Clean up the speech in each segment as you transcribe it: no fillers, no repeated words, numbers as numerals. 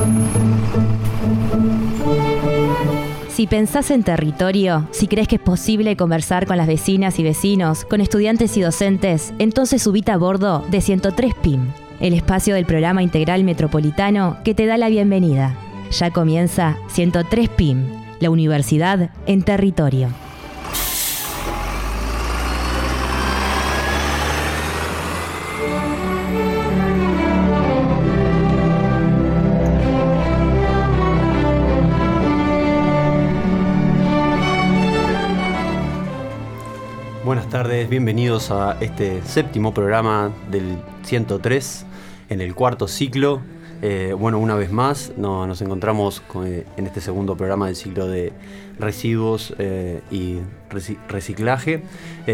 Si pensás en territorio, si crees que es posible conversar con las vecinas y vecinos, con estudiantes y docentes, entonces subite a bordo de 103 PIM, el espacio del Programa Integral Metropolitano que te da la bienvenida. Ya comienza 103 PIM, la universidad en territorio. Buenas tardes, bienvenidos a este séptimo programa del 103 en el cuarto ciclo. Una vez más nos encontramos en este segundo programa del ciclo de residuos y reciclaje.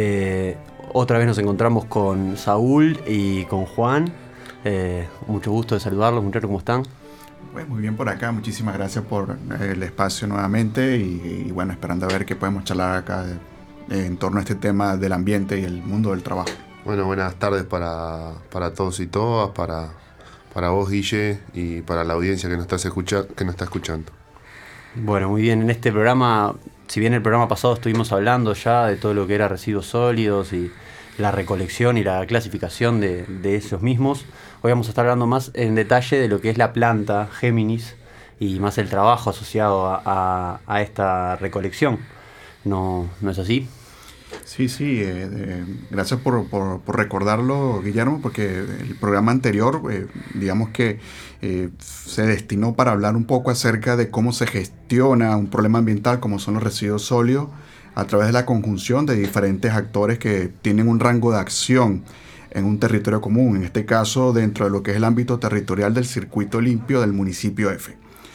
Otra vez nos encontramos con Saúl y con Juan. Mucho gusto de saludarlos, muchachos, ¿cómo están? Pues muy bien por acá, muchísimas gracias por el espacio nuevamente y bueno, esperando a ver qué podemos charlar acá en torno a este tema del ambiente y el mundo del trabajo. Bueno, buenas tardes para todos y todas, para vos, Guille, y para la audiencia que nos está escuchando. Bueno, muy bien. En este programa, si bien el programa pasado estuvimos hablando ya de todo lo que era residuos sólidos y la recolección y la clasificación de esos mismos, hoy vamos a estar hablando más en detalle de lo que es la planta Géminis y más el trabajo asociado a esta recolección. ¿No es así? Sí, gracias por recordarlo, Guillermo, porque el programa anterior, digamos que se destinó para hablar un poco acerca de cómo se gestiona un problema ambiental como son los residuos sólidos a través de la conjunción de diferentes actores que tienen un rango de acción en un territorio común, en este caso dentro de lo que es el ámbito territorial del circuito limpio del municipio F.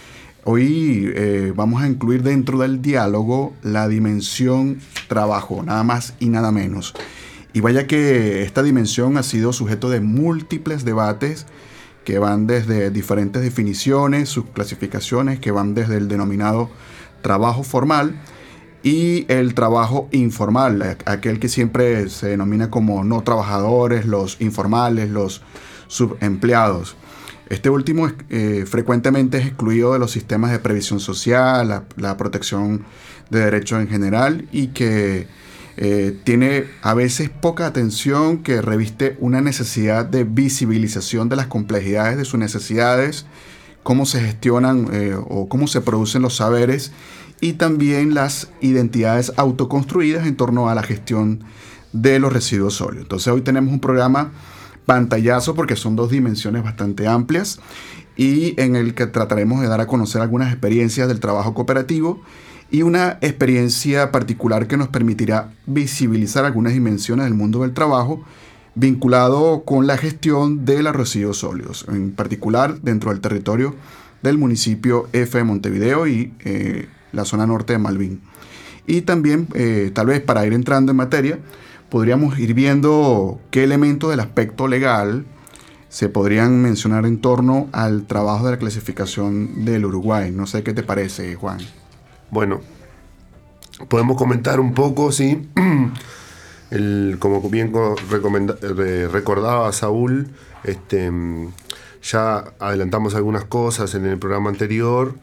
Hoy vamos a incluir dentro del diálogo la dimensión trabajo, nada más y nada menos. Y vaya que esta dimensión ha sido sujeto de múltiples debates que van desde diferentes definiciones, sus clasificaciones, que van desde el denominado trabajo formal y el trabajo informal, aquel que siempre se denomina como no trabajadores, los informales, los subempleados. Este último frecuentemente es excluido de los sistemas de previsión social, la protección de derechos en general y que tiene a veces poca atención, que reviste una necesidad de visibilización de las complejidades de sus necesidades, cómo se gestionan o cómo se producen los saberes y también las identidades autoconstruidas en torno a la gestión de los residuos sólidos. Entonces hoy tenemos un programa pantallazo porque son dos dimensiones bastante amplias y en el que trataremos de dar a conocer algunas experiencias del trabajo cooperativo y una experiencia particular que nos permitirá visibilizar algunas dimensiones del mundo del trabajo vinculado con la gestión de los residuos sólidos, en particular dentro del territorio del municipio F de Montevideo y la zona norte de Malvín. Y también, tal vez para ir entrando en materia, podríamos ir viendo qué elementos del aspecto legal se podrían mencionar en torno al trabajo de la clasificación del Uruguay. No sé qué te parece, Juan. Bueno, podemos comentar un poco, sí. Como bien recordaba Saúl, ya adelantamos algunas cosas en el programa anterior,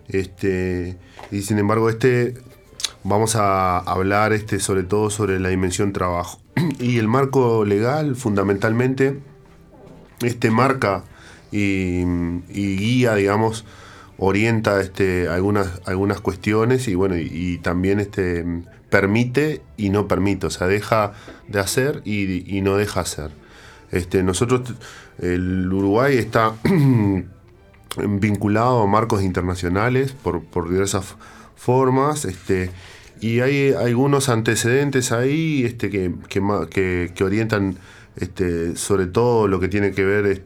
y sin embargo vamos a hablar sobre todo sobre la dimensión trabajo. Y el marco legal, fundamentalmente, marca y guía, digamos, orienta algunas cuestiones y bueno, y también permite y no permite, o sea, deja de hacer y no deja hacer. Nosotros, el Uruguay está vinculado a marcos internacionales por diversas formas, y hay algunos antecedentes ahí que orientan sobre todo lo que tiene que ver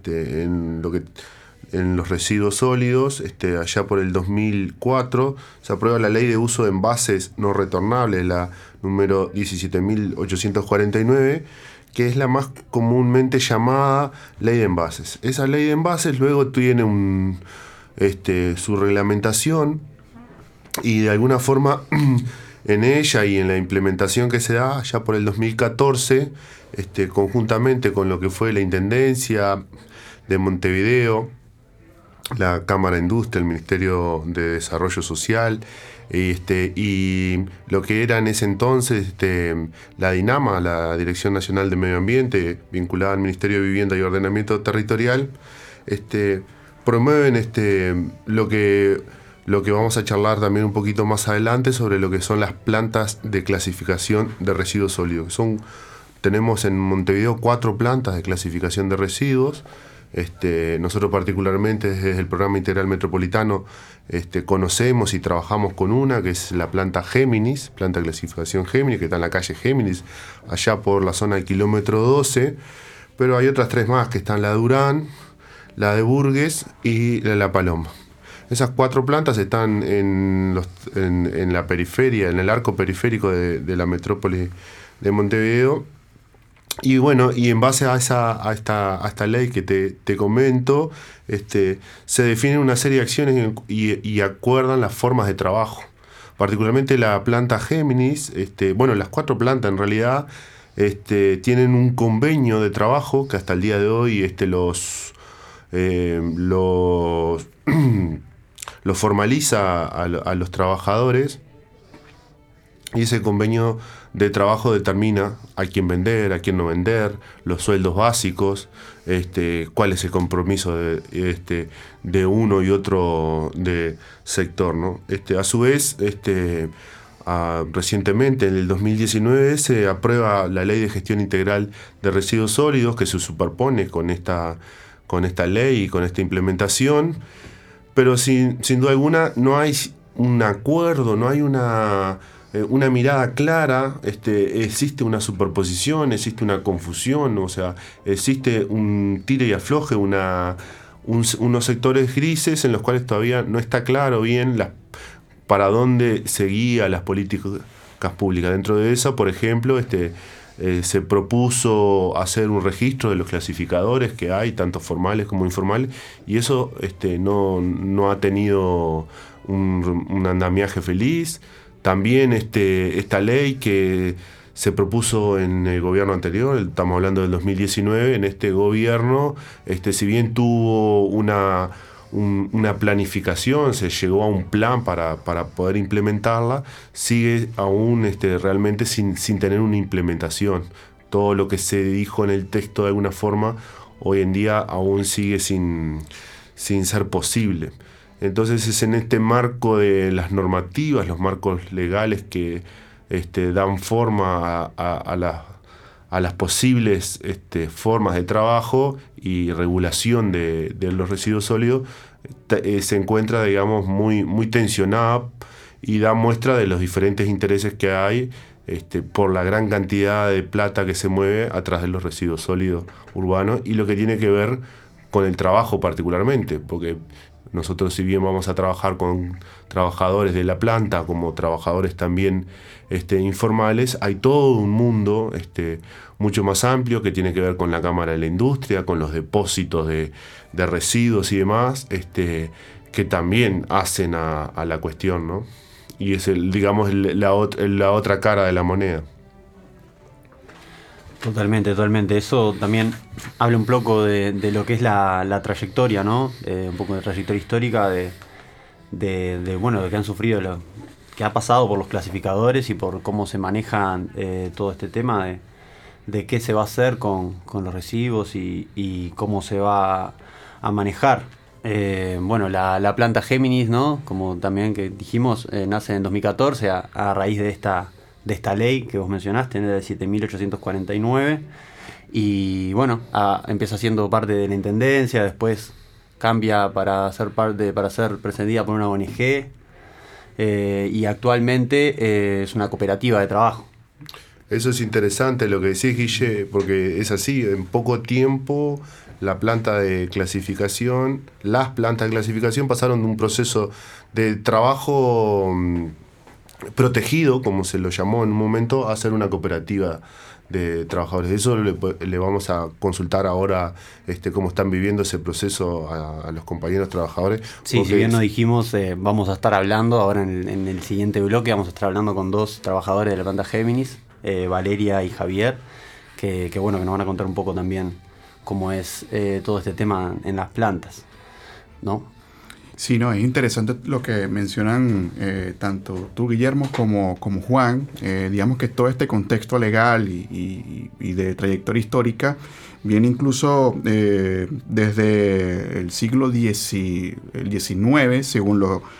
en los residuos sólidos. Allá por el 2004 se aprueba la Ley de Uso de Envases No Retornables, la número 17.849, que es la más comúnmente llamada Ley de Envases. Esa Ley de Envases luego tiene su reglamentación y de alguna forma en ella y en la implementación que se da ya por el 2014, conjuntamente con lo que fue la Intendencia de Montevideo la Cámara de Industria, el Ministerio de Desarrollo Social, y lo que era en ese entonces la DINAMA, la Dirección Nacional de Medio Ambiente, vinculada al Ministerio de Vivienda y Ordenamiento Territorial, promueven lo que vamos a charlar también un poquito más adelante sobre lo que son las plantas de clasificación de residuos sólidos. Tenemos en Montevideo 4 plantas de clasificación de residuos. Nosotros particularmente desde el Programa Integral Metropolitano conocemos y trabajamos con una que es la planta Géminis, planta de clasificación Géminis, que está en la calle Géminis, allá por la zona del kilómetro 12, pero hay otras 3 más que están la Durán, la de Burgues y la Paloma. Esas 4 plantas están en la periferia, en el arco periférico de la metrópoli de Montevideo. Y bueno, y en base a esta ley que te comento, se definen una serie de acciones y acuerdan las formas de trabajo. Particularmente la planta Géminis, las 4 plantas en realidad tienen un convenio de trabajo que hasta el día de hoy lo formaliza a los trabajadores, y ese convenio de trabajo determina a quién vender, a quién no vender, los sueldos básicos, cuál es el compromiso de uno y otro de sector, ¿no? A su vez, recientemente, en el 2019, se aprueba la Ley de Gestión Integral de Residuos Sólidos, que se superpone con esta ley y con esta implementación, pero sin duda alguna no hay un acuerdo, no hay una mirada clara, existe una superposición, existe una confusión, o sea, existe un tire y afloje, unos sectores grises en los cuales todavía no está claro bien para dónde se guían las políticas públicas. Dentro de eso, por ejemplo, se propuso hacer un registro de los clasificadores que hay, tanto formales como informales, y eso no ha tenido un andamiaje feliz. También esta ley que se propuso en el gobierno anterior, estamos hablando del 2019, en este gobierno, si bien tuvo una planificación, se llegó a un plan para poder implementarla, sigue aún realmente sin tener una implementación. Todo lo que se dijo en el texto de alguna forma, hoy en día aún sigue sin ser posible. Entonces es en este marco de las normativas, los marcos legales que dan forma a las posibles formas de trabajo y regulación de los residuos sólidos, se encuentra, digamos, muy tensionada, y da muestra de los diferentes intereses que hay por la gran cantidad de plata que se mueve atrás de los residuos sólidos urbanos, y lo que tiene que ver con el trabajo particularmente, porque nosotros, si bien vamos a trabajar con trabajadores de la planta como trabajadores también informales, hay todo un mundo mucho más amplio que tiene que ver con la Cámara de la Industria, con los depósitos de residuos y demás, que también hacen a la cuestión, ¿no? Y es la otra cara de la moneda. Totalmente. Eso también habla un poco de lo que es la trayectoria, ¿no? Un poco de trayectoria histórica de que han sufrido, que ha pasado por los clasificadores y por cómo se manejan todo este tema de qué se va a hacer con los residuos y cómo se va a manejar. La planta Géminis, ¿no? Como también que dijimos, nace en 2014 a raíz de esta ley que vos mencionaste, de 7.849, y empieza siendo parte de la Intendencia, después cambia para ser precedida por una ONG, y actualmente es una cooperativa de trabajo. Eso es interesante lo que decís, Guille, porque es así, en poco tiempo las plantas de clasificación pasaron de un proceso de trabajo protegido, como se lo llamó en un momento, a ser una cooperativa de trabajadores. Eso le vamos a consultar ahora cómo están viviendo ese proceso a los compañeros trabajadores. Sí, si bien nos dijimos, vamos a estar hablando ahora en el siguiente bloque, vamos a estar hablando con 2 trabajadores de la planta Géminis, Valeria y Javier, que nos van a contar un poco también cómo es todo este tema en las plantas, ¿no? Sí, no, es interesante lo que mencionan tanto tú, Guillermo, como Juan. Digamos que todo este contexto legal y de trayectoria histórica viene incluso desde el siglo XIX, según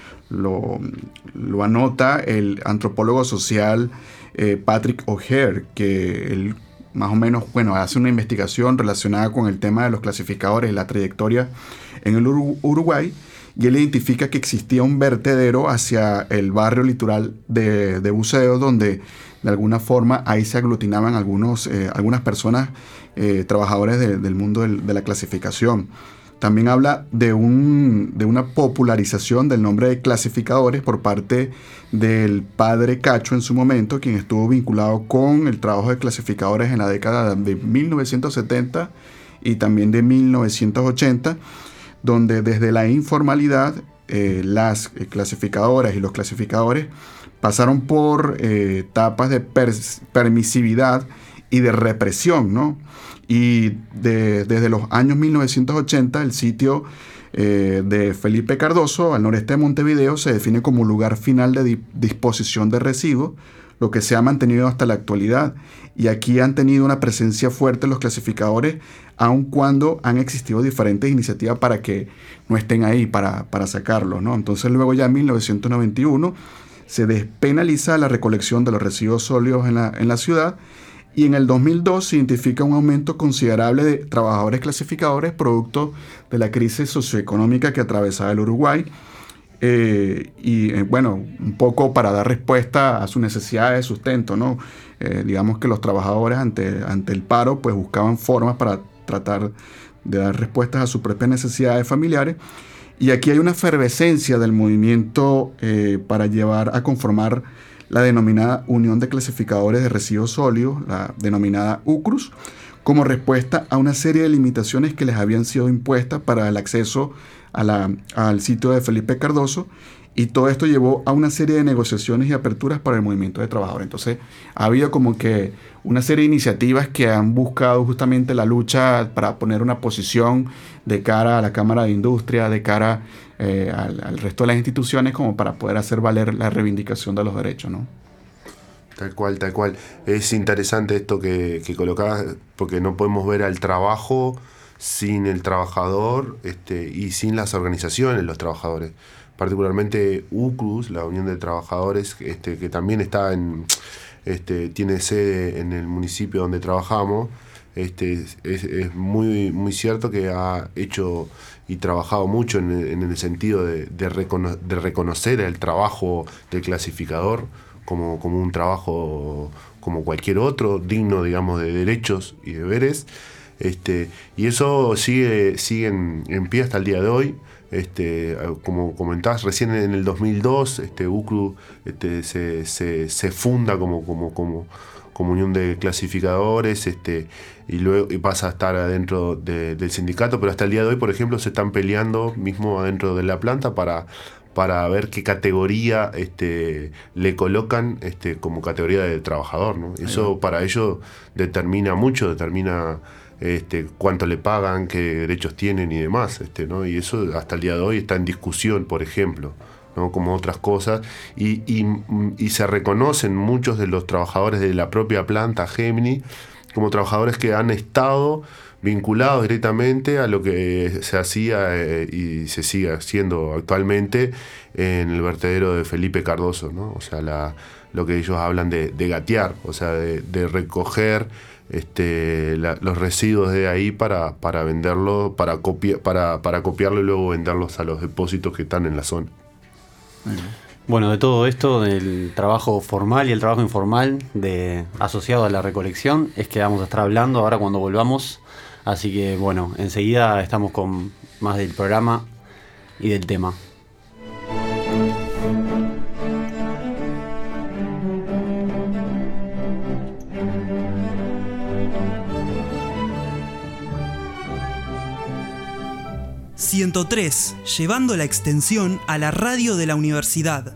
lo anota el antropólogo social Patrick O'Hare, que él más o menos, hace una investigación relacionada con el tema de los clasificadores, la trayectoria en el Uruguay, y él identifica que existía un vertedero hacia el barrio litoral de Buceo, donde de alguna forma ahí se aglutinaban algunas personas, trabajadores del mundo de la clasificación. También habla de una popularización del nombre de clasificadores por parte del padre Cacho en su momento, quien estuvo vinculado con el trabajo de clasificadores en la década de 1970 y también de 1980, donde desde la informalidad las clasificadoras y los clasificadores pasaron por etapas de permisividad y de represión, ¿no? Y desde los años 1980 el sitio de Felipe Cardoso, al noreste de Montevideo, se define como un lugar final de disposición de residuos, lo que se ha mantenido hasta la actualidad. Y aquí han tenido una presencia fuerte los clasificadores, aun cuando han existido diferentes iniciativas para que no estén ahí, para sacarlos, ¿no? Entonces luego ya en 1991 se despenaliza la recolección de los residuos sólidos en la ciudad, y en el 2002 se identifica un aumento considerable de trabajadores clasificadores producto de la crisis socioeconómica que atravesaba el Uruguay. Un poco para dar respuesta a su necesidad de sustento, ¿no? Digamos que los trabajadores ante el paro pues buscaban formas para tratar de dar respuestas a sus propias necesidades familiares. Y aquí hay una efervescencia del movimiento para llevar a conformar la denominada Unión de Clasificadores de Residuos Sólidos, la denominada UCRUS, como respuesta a una serie de limitaciones que les habían sido impuestas para el acceso al sitio de Felipe Cardoso, y todo esto llevó a una serie de negociaciones y aperturas para el movimiento de trabajadores. Entonces ha habido como que una serie de iniciativas que han buscado justamente la lucha para poner una posición de cara a la Cámara de Industria, de cara al resto de las instituciones, como para poder hacer valer la reivindicación de los derechos, ¿no? Tal cual. Es interesante esto que colocabas, porque no podemos ver al trabajo sin el trabajador y sin las organizaciones, los trabajadores. Particularmente UCRUS, la Unión de Trabajadores, que también está tiene sede en el municipio donde trabajamos. Es muy, muy cierto que ha hecho y trabajado mucho en el sentido de reconocer el trabajo del clasificador como un trabajo como cualquier otro, digno, digamos, de derechos y deberes. Y eso sigue en pie hasta el día de hoy. Como comentabas, recién en el 2002 UCRU se funda como unión de clasificadores, y luego pasa a estar adentro del sindicato, pero hasta el día de hoy, por ejemplo, se están peleando mismo adentro de la planta para ver qué categoría le colocan como categoría de trabajador, ¿no? Eso para ellos determina cuánto le pagan, qué derechos tienen y demás, ¿no? Y eso hasta el día de hoy está en discusión, por ejemplo, ¿no? Como otras cosas, y se reconocen muchos de los trabajadores de la propia planta Gemini como trabajadores que han estado vinculados directamente a lo que se hacía y se sigue haciendo actualmente en el vertedero de Felipe Cardoso, ¿no? O sea, lo que ellos hablan de gatear, o sea, de recoger los residuos de ahí para venderlo, para copiarlo y luego venderlos a los depósitos que están en la zona. Bueno, de todo esto, del trabajo formal y el trabajo informal asociado a la recolección, es que vamos a estar hablando ahora cuando volvamos. Así que bueno, enseguida estamos con más del programa y del tema. ...103, llevando la extensión a la radio de la universidad.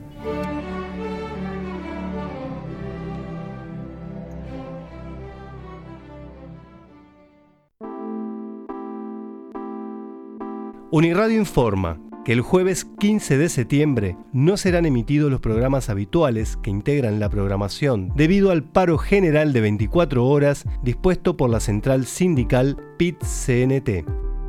Uniradio informa que el jueves 15 de septiembre no serán emitidos los programas habituales que integran la programación debido al paro general de 24 horas dispuesto por la central sindical PIT-CNT.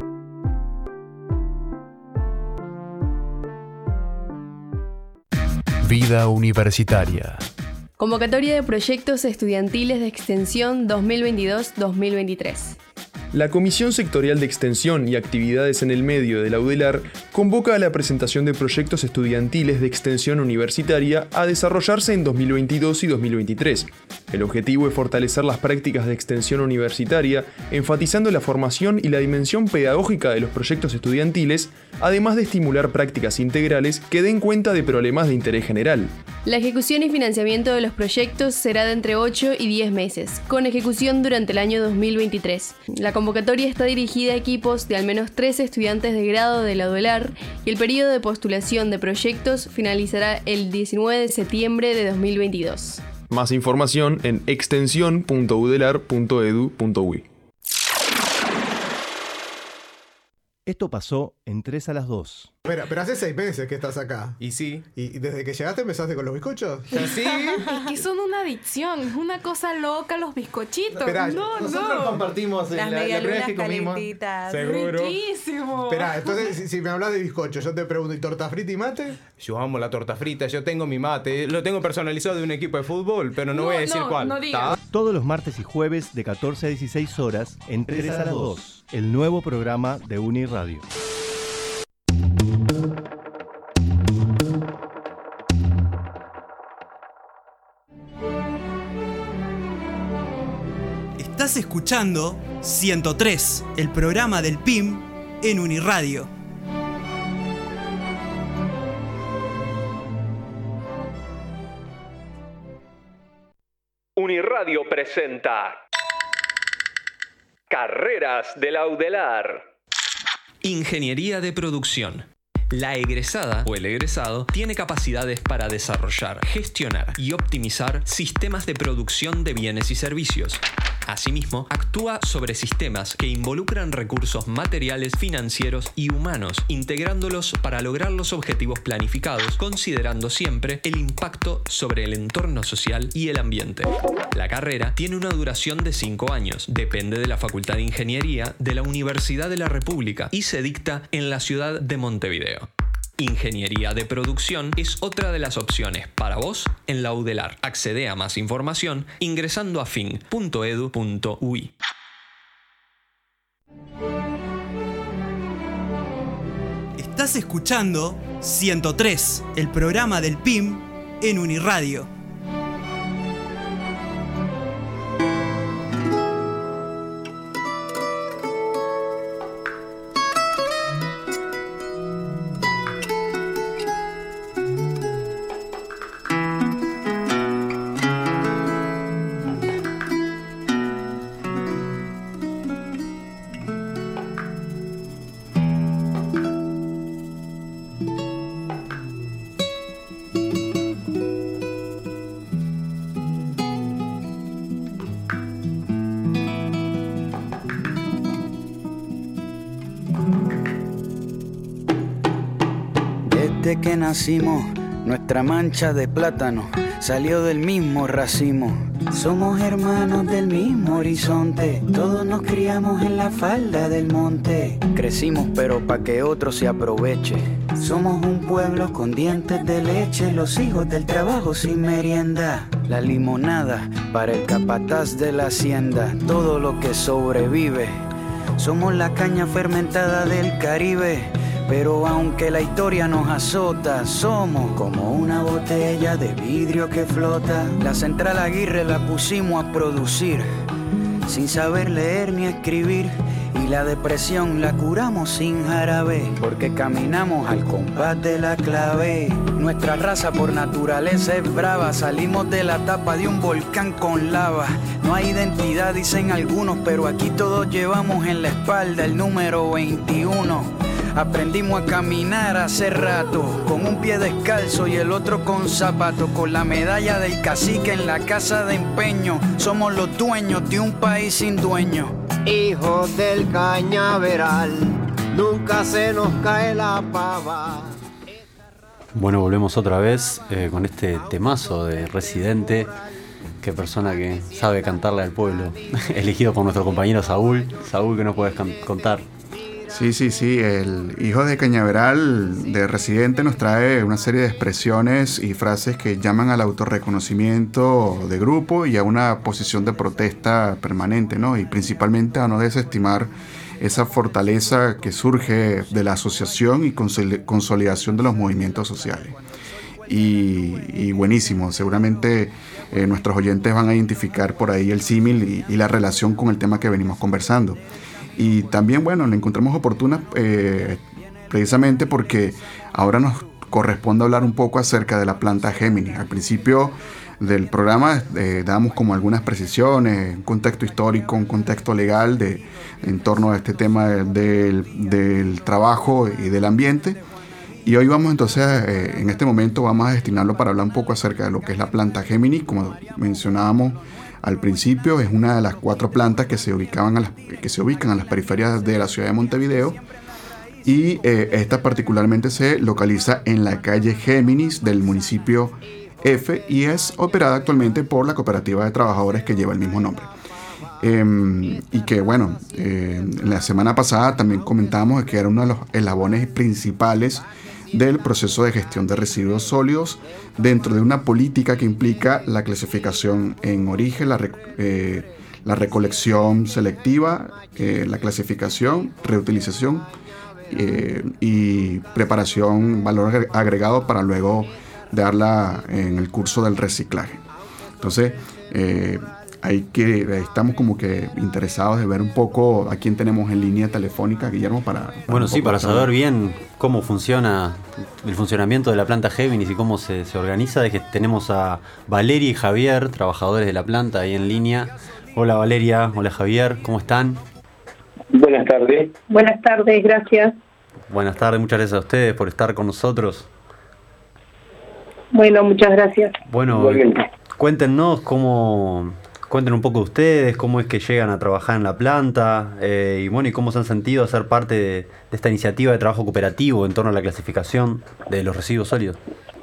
Vida universitaria. Convocatoria de proyectos estudiantiles de extensión 2022-2023. La Comisión Sectorial de Extensión y Actividades en el Medio de la UDELAR convoca a la presentación de proyectos estudiantiles de extensión universitaria a desarrollarse en 2022 y 2023. El objetivo es fortalecer las prácticas de extensión universitaria, enfatizando la formación y la dimensión pedagógica de los proyectos estudiantiles, además de estimular prácticas integrales que den cuenta de problemas de interés general. La ejecución y financiamiento de los proyectos será de entre 8 y 10 meses, con ejecución durante el año 2023. La convocatoria está dirigida a equipos de al menos 13 estudiantes de grado de la UDELAR y el periodo de postulación de proyectos finalizará el 19 de septiembre de 2022. Más información en extensión.udelar.edu.uy. Esto pasó en 3 a las 2. Pero hace 6 meses que estás acá. Y sí. ¿Y desde que llegaste empezaste con los bizcochos? Y sí. Es que son una adicción, es una cosa loca los bizcochitos. Esperá, Nosotros compartimos las la primera vez que comimos. Seguro. Riquísimo. Esperá, entonces si me hablas de bizcocho, yo te pregunto, ¿y torta frita y mate? Yo amo la torta frita, yo tengo mi mate. Lo tengo personalizado de un equipo de fútbol, pero no voy a decir cuál. No digas. Todos los martes y jueves de 14 a 16 horas en 3 a las 2. El nuevo programa de Uniradio. Estás escuchando 103, el programa del PIM en Uniradio. Uniradio presenta Carreras de la UDELAR. Ingeniería de producción. La egresada o el egresado tiene capacidades para desarrollar, gestionar y optimizar sistemas de producción de bienes y servicios. Asimismo, actúa sobre sistemas que involucran recursos materiales, financieros y humanos, integrándolos para lograr los objetivos planificados, considerando siempre el impacto sobre el entorno social y el ambiente. La carrera tiene una duración de 5 años, depende de la Facultad de Ingeniería de la Universidad de la República y se dicta en la ciudad de Montevideo. Ingeniería de producción es otra de las opciones para vos en la UDELAR. Accede a más información ingresando a fin.edu.uy. Estás escuchando 103, el programa del PIM en Uniradio. Desde que nacimos, nuestra mancha de plátano salió del mismo racimo. Somos hermanos del mismo horizonte, todos nos criamos en la falda del monte. Crecimos pero pa' que otro se aproveche. Somos un pueblo con dientes de leche, los hijos del trabajo sin merienda. La limonada para el capataz de la hacienda, todo lo que sobrevive. Somos la caña fermentada del Caribe. Pero aunque la historia nos azota, somos como una botella de vidrio que flota. La central Aguirre la pusimos a producir, sin saber leer ni escribir. Y la depresión la curamos sin jarabe, porque caminamos al compás de la clave. Nuestra raza por naturaleza es brava, salimos de la tapa de un volcán con lava. No hay identidad, dicen algunos, pero aquí todos llevamos en la espalda el número 21. Aprendimos a caminar hace rato, con un pie descalzo y el otro con zapato, con la medalla del cacique en la casa de empeño. Somos los dueños de un país sin dueño. Hijos del cañaveral, nunca se nos cae la pava. Bueno, volvemos otra vez con este temazo de Residente. Qué persona que sabe cantarle al pueblo. Elegido por nuestro compañero Saúl. Saúl, ¿qué nos puedes contar? Sí, el hijo de Cañaveral de Residente nos trae una serie de expresiones y frases que llaman al autorreconocimiento de grupo y a una posición de protesta permanente, ¿no? Y principalmente a no desestimar esa fortaleza que surge de la asociación y consolidación de los movimientos sociales. Y buenísimo, seguramente nuestros oyentes van a identificar por ahí el símil y la relación con el tema que venimos conversando. Y también, bueno, la encontramos oportuna precisamente porque ahora nos corresponde hablar un poco acerca de la planta Géminis. Al principio del programa damos como algunas precisiones, un contexto histórico, un contexto legal en torno a este tema del trabajo y del ambiente. Y hoy vamos entonces, en este momento vamos a destinarlo para hablar un poco acerca de lo que es la planta Géminis. Como mencionábamos al principio, es una de las 4 plantas que se ubican a las periferias de la ciudad de Montevideo. Y esta particularmente se localiza en la calle Géminis del municipio F y es operada actualmente por la cooperativa de trabajadores que lleva el mismo nombre. Y que bueno, la semana pasada también comentábamos que era uno de los eslabones principales del proceso de gestión de residuos sólidos dentro de una política que implica la clasificación en origen, la recolección selectiva, la clasificación, reutilización y preparación, valor agregado para luego darla en el curso del reciclaje. Entonces, estamos como que interesados de ver un poco a quién tenemos en línea telefónica, Guillermo, para saber bien cómo funciona el funcionamiento de la planta Géminis y cómo se organiza. Es que tenemos a Valeria y Javier, trabajadores de la planta, ahí en línea. Hola Valeria, hola Javier, ¿cómo están? Buenas tardes. Buenas tardes, gracias. Buenas tardes, muchas gracias a ustedes por estar con nosotros. Bueno, muchas gracias. Bueno, cuéntenos cuenten un poco de ustedes, cómo es que llegan a trabajar en la planta y cómo se han sentido a ser parte de esta iniciativa de trabajo cooperativo en torno a la clasificación de los residuos sólidos.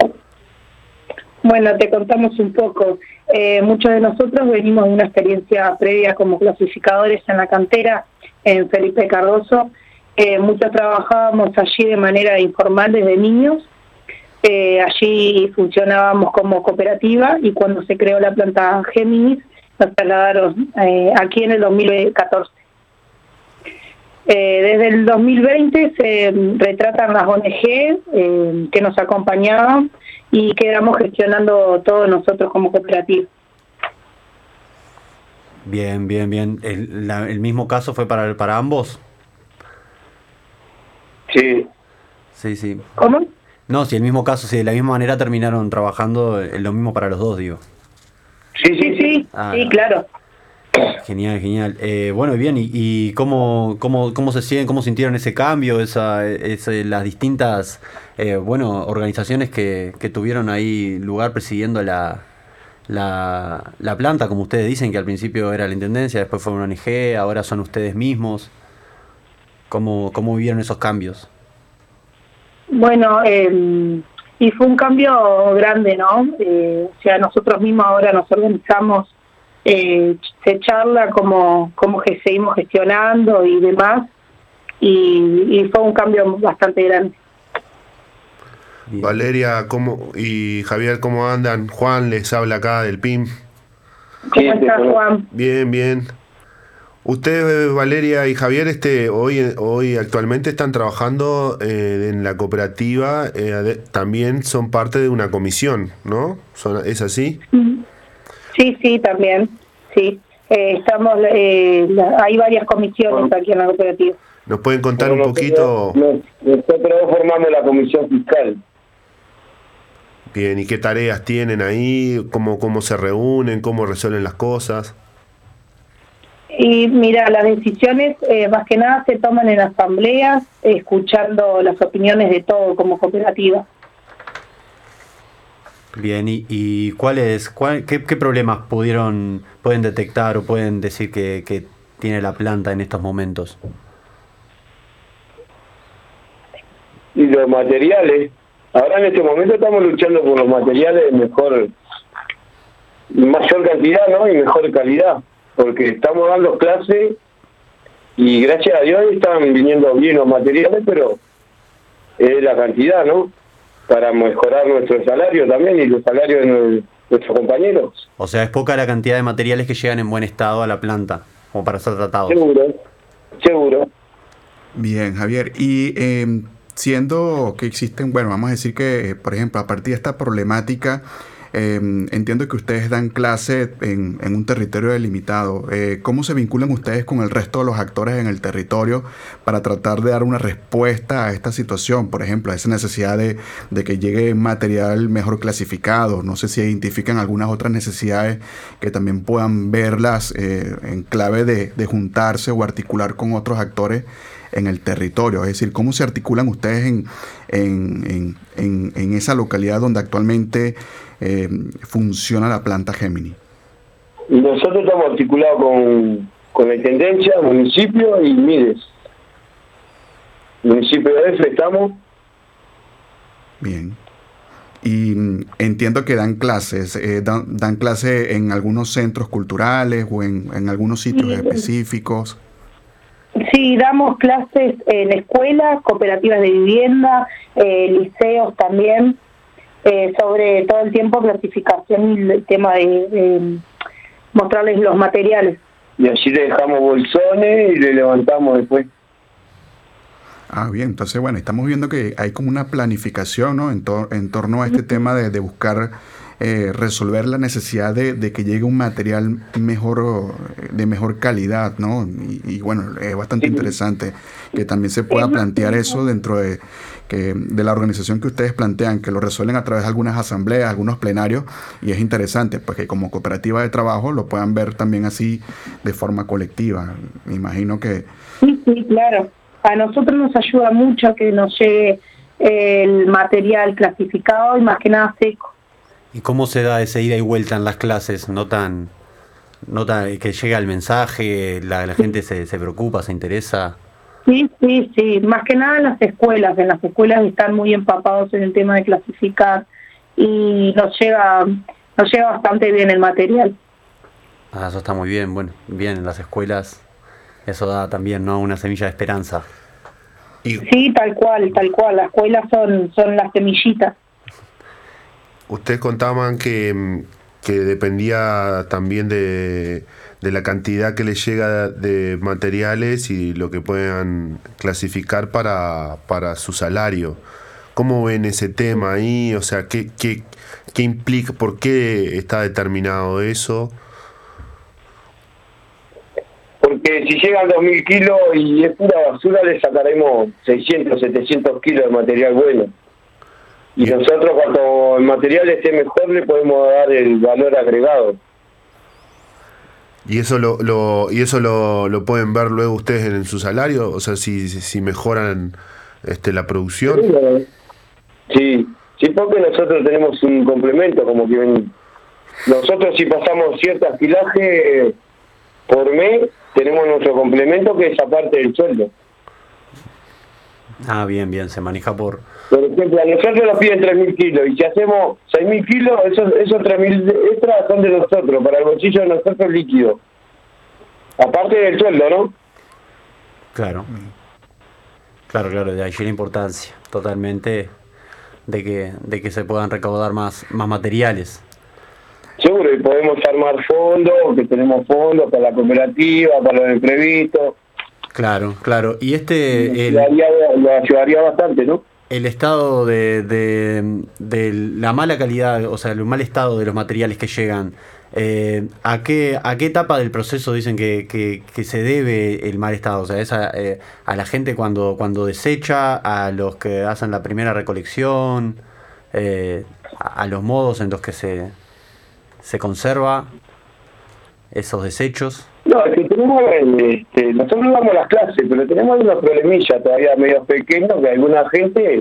Bueno, te contamos un poco. Muchos de nosotros venimos de una experiencia previa como clasificadores en la cantera en Felipe Cardoso. Muchos trabajábamos allí de manera informal desde niños. Allí funcionábamos como cooperativa y cuando se creó la planta Géminis nos trasladaron aquí en el 2014. Desde el 2020 se retratan las ONG que nos acompañaban y quedamos gestionando todos nosotros como cooperativa. Bien. ¿El mismo caso fue para ambos? Sí. Sí. ¿Cómo? No, si el mismo caso, si de la misma manera terminaron trabajando lo mismo para los dos, digo. Sí, claro. Genial. Bien, ¿y cómo se sienten, cómo sintieron ese cambio, las distintas organizaciones que tuvieron ahí lugar presidiendo la planta, como ustedes dicen, que al principio era la Intendencia, después fue una ONG, ahora son ustedes mismos? ¿Cómo vivieron esos cambios? Bueno, y fue un cambio grande, ¿no? Nosotros mismos ahora nos organizamos, se charla cómo que seguimos gestionando y demás, y fue un cambio bastante grande. Bien. Valeria, y Javier, ¿cómo andan? Juan les habla acá del PIM. ¿Cómo estás, Juan? Bien. Ustedes, Valeria y Javier, hoy actualmente están trabajando en la cooperativa, también son parte de una comisión, ¿no? ¿Es así? Sí, también, sí. Hay varias comisiones aquí en la cooperativa. ¿Nos pueden contar un poquito? Nosotros formamos la comisión fiscal. Bien, ¿y qué tareas tienen ahí? ¿Cómo se reúnen? ¿Cómo resuelven las cosas? Y mira, las decisiones más que nada se toman en asambleas, escuchando las opiniones de todo como cooperativa. Bien, ¿y qué problemas pueden detectar o pueden decir que tiene la planta en estos momentos? y los materiales. Ahora en este momento estamos luchando por los materiales de mayor cantidad, ¿no? Y mejor calidad, porque estamos dando clases y gracias a Dios están viniendo bien los materiales, pero es la cantidad, ¿no? Para mejorar nuestro salario también y los salarios de nuestros compañeros. O sea, es poca la cantidad de materiales que llegan en buen estado a la planta, como para ser tratados. Seguro. Bien, Javier. Y siendo que existen, bueno, vamos a decir que, por ejemplo, a partir de esta problemática, entiendo que ustedes dan clase en un territorio delimitado. ¿Cómo se vinculan ustedes con el resto de los actores en el territorio para tratar de dar una respuesta a esta situación? Por ejemplo, a esa necesidad de que llegue material mejor clasificado. No sé si identifican algunas otras necesidades que también puedan verlas en clave de juntarse o articular con otros actores en el territorio. Es decir, ¿cómo se articulan ustedes en esa localidad donde actualmente funciona la planta Gemini? Nosotros estamos articulados con la Intendencia, municipio y Mides. Municipio de EFE estamos. Bien. Y entiendo que dan clases, dan clases en algunos centros culturales o en algunos sitios específicos. Sí, damos clases en escuelas, cooperativas de vivienda, liceos también, sobre todo el tiempo clasificación y el tema de mostrarles los materiales. Y allí le dejamos bolsones y le levantamos después. Ah, bien, entonces bueno, estamos viendo que hay como una planificación, ¿no? En torno a este tema de buscar resolver la necesidad de que llegue un material de mejor calidad, ¿no? Y bueno, es bastante interesante que también se pueda plantear eso dentro de la organización que ustedes plantean, que lo resuelven a través de algunas asambleas, algunos plenarios, y es interesante pues que como cooperativa de trabajo lo puedan ver también así de forma colectiva. Me imagino que... Sí, claro. A nosotros nos ayuda mucho que nos llegue el material clasificado y más que nada seco. ¿Y cómo se da ese ida y vuelta en las clases? ¿No tan que llega el mensaje, la gente se preocupa, se interesa? Sí. Más que nada en las escuelas. En las escuelas están muy empapados en el tema de clasificar y nos llega bastante bien el material. Ah, eso está muy bien. Bueno, bien en las escuelas. Eso da también, ¿no?, una semilla de esperanza. Sí, tal cual. Las escuelas son las semillitas. Ustedes contaban que dependía también de la cantidad que les llega de materiales y lo que puedan clasificar para su salario. ¿Cómo ven ese tema ahí? O sea, ¿qué implica? ¿Por qué está determinado eso? Porque si llegan 2.000 kilos y es pura basura, le sacaremos 600, 700 kilos de material bueno. Y nosotros, cuando el material esté mejor, le podemos dar el valor agregado. ¿Y eso lo pueden ver luego ustedes en su salario? O sea, si mejoran la producción. Sí, porque nosotros tenemos un complemento, como que nosotros si pasamos cierto alquilaje por mes, tenemos nuestro complemento que es aparte del sueldo. Ah, bien, se maneja por ejemplo, a nosotros nos piden 3.000 kilos, y si hacemos 6.000 kilos, esos 3.000 extras son de nosotros, para el bolsillo de nosotros líquido. Aparte del sueldo, ¿no? Claro, de ahí la importancia, totalmente, de que se puedan recaudar más materiales. Seguro, y podemos armar fondos, que tenemos fondos para la cooperativa, para los imprevistos. Claro. Y lo ayudaría bastante, ¿no? El estado de la mala calidad, o sea, el mal estado de los materiales que llegan, ¿a qué etapa del proceso dicen que se debe el mal estado? O sea, ¿es a la gente cuando desecha, a los que hacen la primera recolección, a los modos en los que se conserva esos desechos? No, es que tenemos, nosotros damos las clases, pero tenemos unos problemillas todavía medio pequeños que alguna gente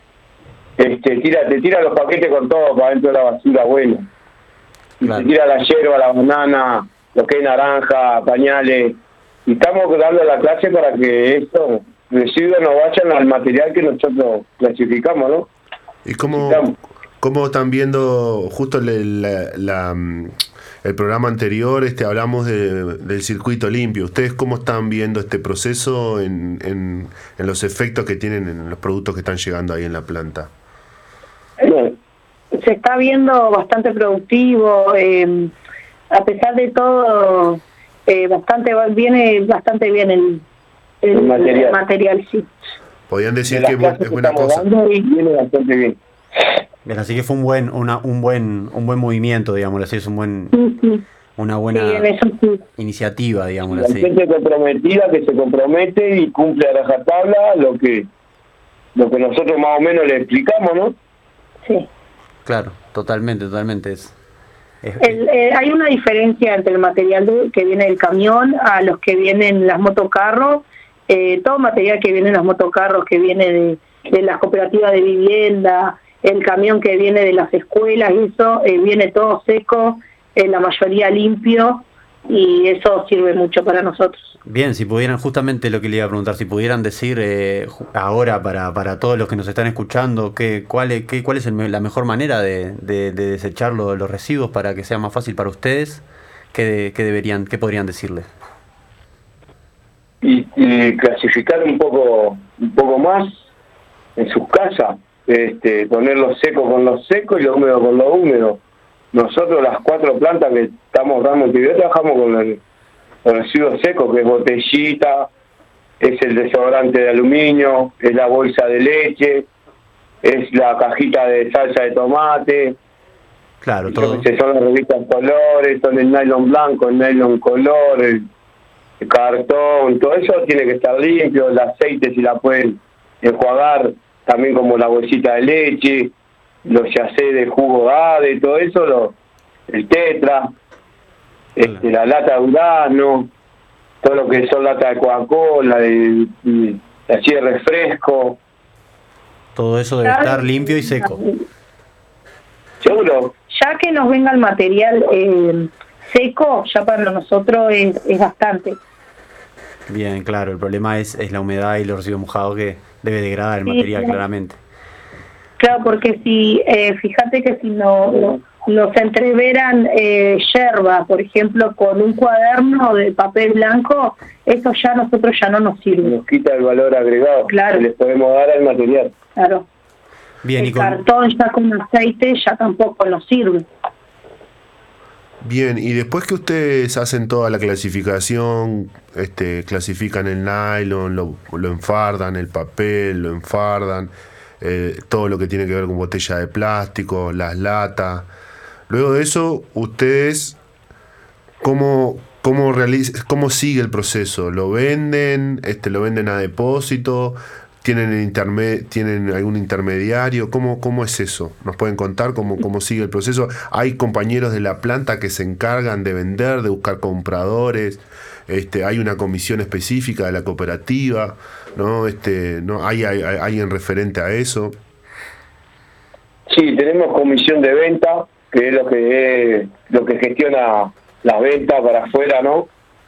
te tira los paquetes con todo para dentro de la basura, bueno. Y te tira la hierba, la banana, lo que es naranja, pañales. Y estamos dando la clase para que esto residuos no vayan al material que nosotros clasificamos, ¿no? ¿Y cómo están viendo justo el programa anterior? Hablamos del circuito limpio. ¿Ustedes cómo están viendo este proceso en los efectos que tienen en los productos que están llegando ahí en la planta? Se está viendo bastante productivo, a pesar de todo, viene bastante bien el material, sí. Podrían decir que es buena cosa. Y viene bastante bien. Bien, así que fue un buen movimiento, digamos así, es una buena iniciativa, digamos La así. gente comprometida que se compromete y cumple a rajatabla lo que nosotros más o menos le explicamos, ¿no? Sí. Claro, totalmente. Hay una diferencia entre el material que viene del camión a los que vienen las motocarros. Todo material que viene en los motocarros, que viene de las cooperativas de vivienda, el camión que viene de las escuelas, eso viene todo seco, la mayoría limpio, y eso sirve mucho para nosotros. Bien, si pudieran, justamente lo que le iba a preguntar, si pudieran decir ahora para todos los que nos están escuchando, ¿cuál es la mejor manera de desechar los residuos para que sea más fácil para ustedes? ¿Qué podrían decirles? Y clasificar un poco más en sus casas, poner lo seco con lo seco y lo húmedo con lo húmedo. Nosotros las 4 plantas que estamos dando actividad trabajamos con el residuo seco, que es botellita, es el desodorante de aluminio, es la bolsa de leche, es la cajita de salsa de tomate. Claro, todo. Son las revistas colores, son el nylon blanco, el nylon color, el cartón, todo eso tiene que estar limpio. El aceite, si la pueden enjuagar, también como la bolsita de leche, los yacés de jugo ADE, todo eso, el tetra, la lata de durazno, todo lo que son lata de Coca-Cola, así de refresco. Todo eso debe estar limpio y seco. ¿Seguro? Ya que nos venga el material seco, ya para nosotros es bastante. Bien, claro, el problema es la humedad y los residuos mojados que debe degradar el material, claramente. Claro, porque fíjate que si nos entreveran yerba, por ejemplo, con un cuaderno de papel blanco, eso ya nosotros ya no nos sirve. Nos quita el valor agregado que les podemos dar al material. Claro. Bien, el cartón ya con aceite ya tampoco nos sirve. Bien, y después que ustedes hacen toda la clasificación, clasifican el nylon, lo enfardan, el papel, lo enfardan, todo lo que tiene que ver con botella de plástico, las latas. Luego de eso, ustedes, ¿cómo sigue el proceso? ¿Lo venden? ¿Lo venden a depósito? ¿Tienen algún intermediario? ¿Cómo es eso? ¿Nos pueden contar cómo sigue el proceso? ¿Hay compañeros de la planta que se encargan de vender, de buscar compradores? ¿Hay una comisión específica de la cooperativa? ¿No? ¿Hay alguien referente a eso? Sí, tenemos comisión de venta, que es lo que gestiona las ventas para afuera, ¿no?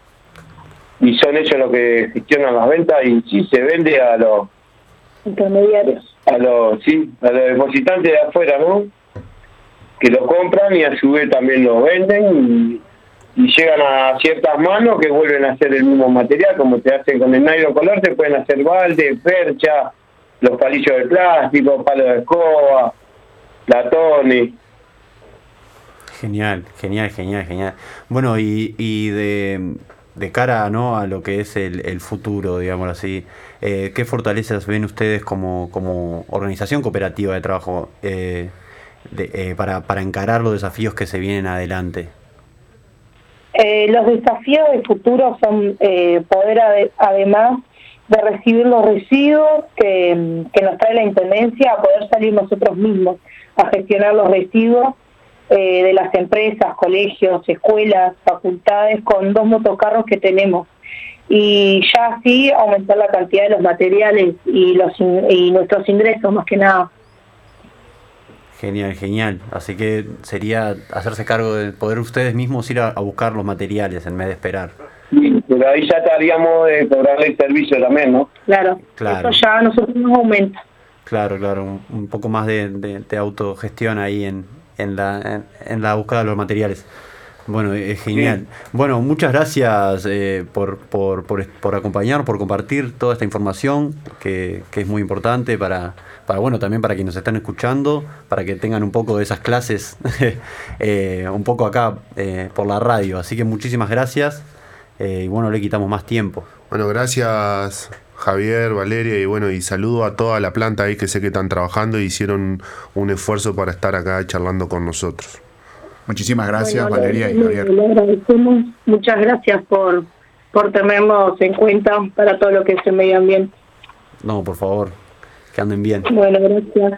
Y son ellos los que gestionan las ventas, y sí, se vende a los intermediarios, a los depositantes de afuera, ¿no? Que lo compran y a su vez también lo venden y llegan a ciertas manos que vuelven a hacer el mismo material, como te hacen con el nylon color, te pueden hacer balde, percha, los palillos de plástico, palos de escoba, latones. Genial. Bueno, y de cara, ¿no?, a lo que es el futuro, digamos así, ¿qué fortalezas ven ustedes como organización cooperativa de trabajo para encarar los desafíos que se vienen adelante? Los desafíos de futuro son poder, además de recibir los residuos que nos trae la Intendencia, a poder salir nosotros mismos a gestionar los residuos de las empresas, colegios, escuelas, facultades, con 2 motocarros que tenemos, y ya así aumentar la cantidad de los materiales y nuestros ingresos, más que nada. Genial. Así que sería hacerse cargo de poder ustedes mismos ir a buscar los materiales en vez de esperar. Sí, pero porque ahí ya estaríamos de cobrarle el servicio también, ¿no? Claro. Eso ya a nosotros nos aumenta. Claro, un poco más de autogestión ahí en la búsqueda de los materiales. Bueno, es genial. Sí. Bueno, muchas gracias por acompañarnos, por compartir toda esta información que es muy importante para bueno, también para quienes nos están escuchando, para que tengan un poco de esas clases un poco acá por la radio. Así que muchísimas gracias y bueno, le quitamos más tiempo. Bueno, gracias Javier, Valeria, y bueno, y saludo a toda la planta ahí que sé que están trabajando y hicieron un esfuerzo para estar acá charlando con nosotros. Muchísimas gracias, bueno, Valeria y Javier. Le agradecemos. Muchas gracias por tenernos en cuenta para todo lo que es el medio ambiente. No, por favor, que anden bien. Bueno, gracias.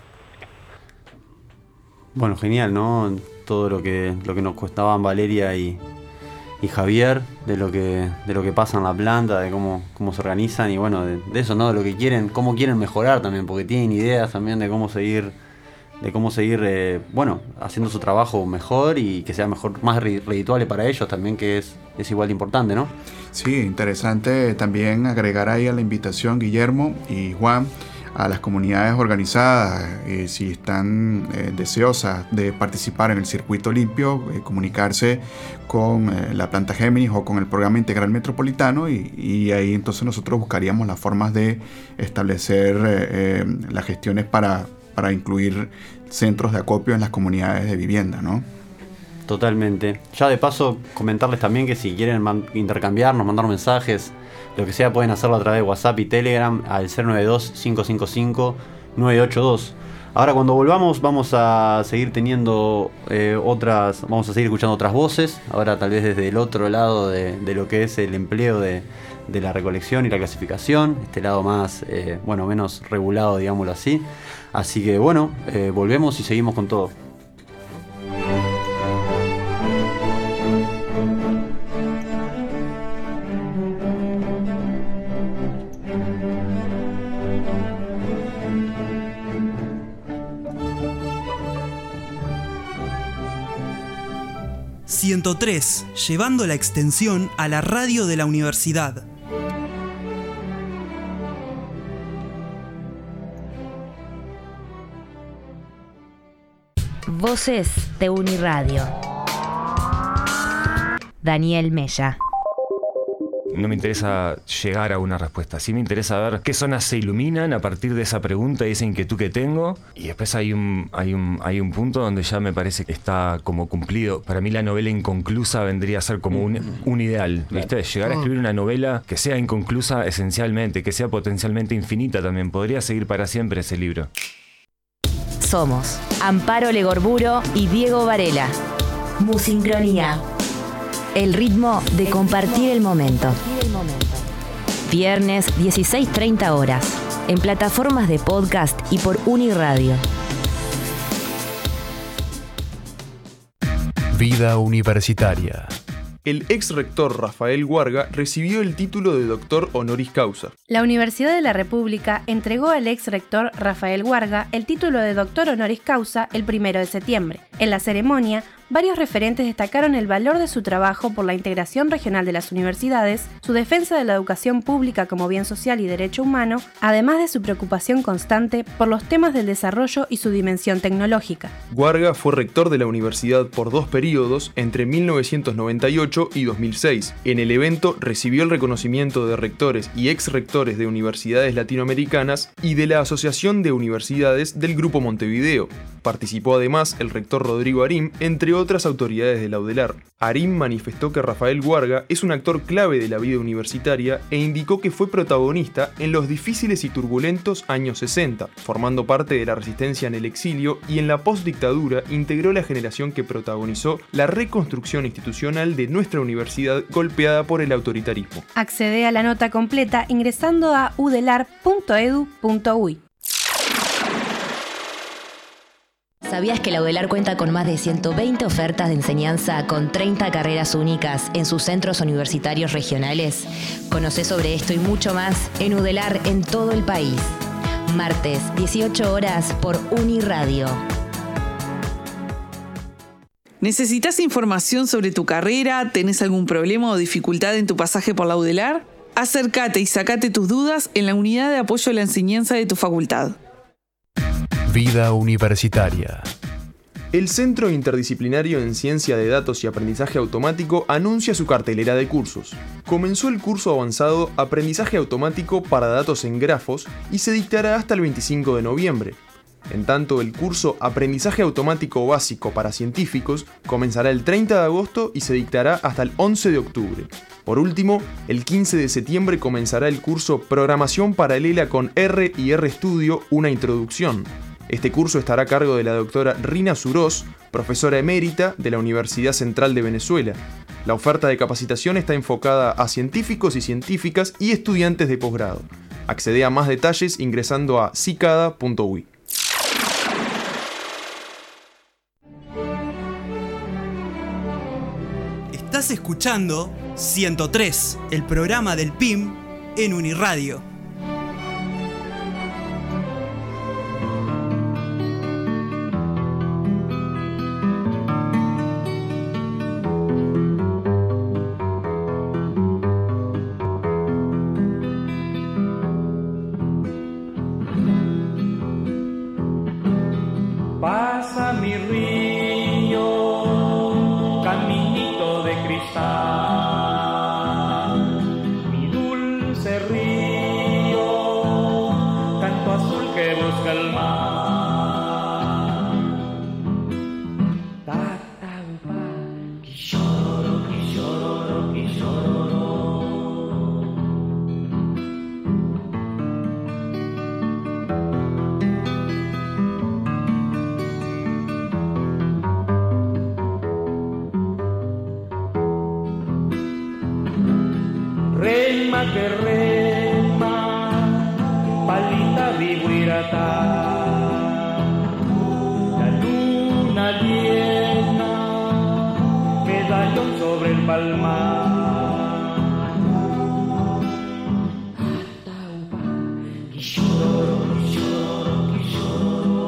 Bueno, genial, ¿no? Todo lo que nos contaban Valeria y Javier, de lo que pasa en la planta, de cómo se organizan y bueno, de eso, ¿no? De lo que quieren, cómo quieren mejorar también, porque tienen ideas también de cómo seguir bueno, haciendo su trabajo mejor y que sea mejor, más redituable para ellos también, que es igual de importante, ¿no? Sí, interesante también agregar ahí a la invitación, Guillermo y Juan, a las comunidades organizadas, si están deseosas de participar en el circuito limpio, comunicarse con la planta Géminis o con el programa integral metropolitano y ahí entonces nosotros buscaríamos las formas de establecer las gestiones para incluir centros de acopio en las comunidades de vivienda, ¿no? Totalmente. Ya de paso, comentarles también que si quieren intercambiarnos, mandar mensajes, lo que sea, pueden hacerlo a través de WhatsApp y Telegram al 092-555-982. Ahora cuando volvamos vamos a seguir teniendo vamos a seguir escuchando otras voces, ahora tal vez desde el otro lado de lo que es el empleo de la recolección y la clasificación, este lado más, menos regulado, digámoslo así. Así que bueno, volvemos y seguimos con todo. ...103, llevando la extensión a la radio de la universidad. Voces de Uniradio. Daniel Mella. No me interesa llegar a una respuesta, sí me interesa ver qué zonas se iluminan a partir de esa pregunta y esa inquietud que tengo. Y después hay un punto donde ya me parece que está como cumplido. Para mí la novela inconclusa vendría a ser como un ideal, ¿viste? Llegar a escribir una novela que sea inconclusa esencialmente, que sea potencialmente infinita también. Podría seguir para siempre ese libro. Somos Amparo Legorburo y Diego Varela. Musincronía. El ritmo de compartir el momento. Viernes 16:30 horas. En plataformas de podcast y por Uniradio. Vida universitaria. El ex rector Rafael Guarga recibió el título de doctor honoris causa. La Universidad de la República entregó al ex rector Rafael Guarga el título de doctor honoris causa el 1 de septiembre. En la ceremonia, varios referentes destacaron el valor de su trabajo por la integración regional de las universidades, su defensa de la educación pública como bien social y derecho humano, además de su preocupación constante por los temas del desarrollo y su dimensión tecnológica. Guarga fue rector de la universidad por 2 periodos entre 1998 y 2006. En el evento recibió el reconocimiento de rectores y ex rectores de universidades latinoamericanas y de la Asociación de Universidades del Grupo Montevideo. Participó además el rector Rodrigo Arim, entre otras autoridades de la UDELAR. Arim manifestó que Rafael Guarga es un actor clave de la vida universitaria e indicó que fue protagonista en los difíciles y turbulentos años 60, formando parte de la resistencia en el exilio y en la postdictadura integró la generación que protagonizó la reconstrucción institucional de nuestra universidad golpeada por el autoritarismo. Accede a la nota completa ingresando a udelar.edu.uy. ¿Sabías que la UDELAR cuenta con más de 120 ofertas de enseñanza con 30 carreras únicas en sus centros universitarios regionales? Conocé sobre esto y mucho más en UDELAR en todo el país. Martes, 18 horas por Uniradio. ¿Necesitas información sobre tu carrera? ¿Tenés algún problema o dificultad en tu pasaje por la UDELAR? Acércate y sacate tus dudas en la unidad de apoyo a la enseñanza de tu facultad. Vida Universitaria. El Centro Interdisciplinario en Ciencia de Datos y Aprendizaje Automático anuncia su cartelera de cursos. Comenzó el curso avanzado Aprendizaje Automático para Datos en Grafos y se dictará hasta el 25 de noviembre. En tanto, el curso Aprendizaje Automático Básico para Científicos comenzará el 30 de agosto y se dictará hasta el 11 de octubre. Por último, el 15 de septiembre comenzará el curso Programación Paralela con R y RStudio, una introducción. Este curso estará a cargo de la doctora Rina Surós, profesora emérita de la Universidad Central de Venezuela. La oferta de capacitación está enfocada a científicos y científicas y estudiantes de posgrado. Accede a más detalles ingresando a cicada.ui. Estás escuchando 103, el programa del PIM en Uniradio. Pasa mi río, caminito de cristal, mi dulce río, canto azul que busca el mar. Ta-ta-pa, quilloro, quilloro, quilloro. Rema que rema, palita viguirata, la luna llena, medallón sobre el palmar. Quilloro, quilloro, quilloro.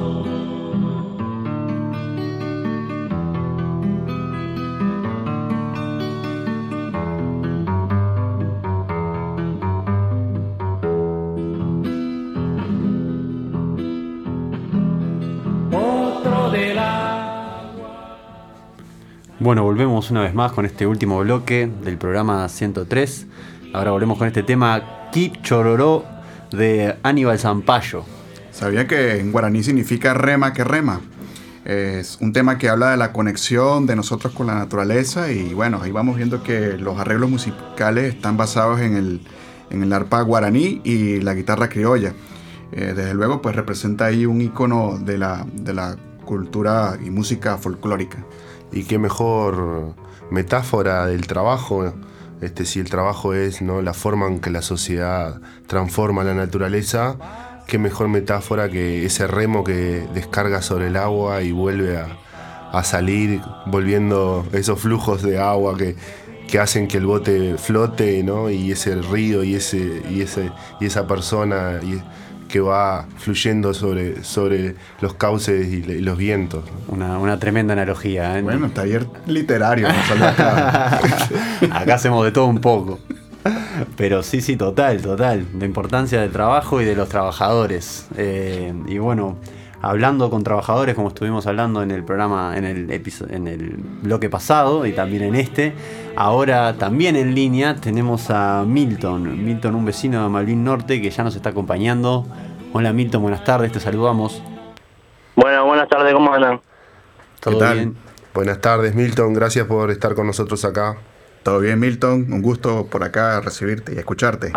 Bueno, volvemos una vez más con este último bloque del programa 103. Ahora volvemos con este tema Kip Chororó de Aníbal Zampayo. ¿Sabía que en guaraní significa rema que rema? Es un tema que habla de la conexión de nosotros con la naturaleza y bueno, ahí vamos viendo que los arreglos musicales están basados en el arpa guaraní y la guitarra criolla. Desde luego pues representa ahí un icono de la cultura y música folclórica. Y qué mejor metáfora del trabajo, si el trabajo es, ¿no?, la forma en que la sociedad transforma la naturaleza, qué mejor metáfora que ese remo que descarga sobre el agua y vuelve a salir, volviendo esos flujos de agua que hacen que el bote flote, ¿no? Y ese río y esa persona que va fluyendo sobre los cauces y los vientos. Una tremenda analogía, ¿eh? Bueno, taller literario. Acá. Acá hacemos de todo un poco. Pero sí, total. La importancia del trabajo y de los trabajadores. Y bueno, hablando con trabajadores, como estuvimos hablando en el programa, en el bloque pasado y también en este, ahora también en línea tenemos a Milton, un vecino de Malvin Norte que ya nos está acompañando. Hola Milton, buenas tardes, te saludamos. Bueno, buenas tardes, ¿cómo andan? ¿Todo bien? Buenas tardes Milton, gracias por estar con nosotros acá. Todo bien Milton, un gusto por acá recibirte y escucharte.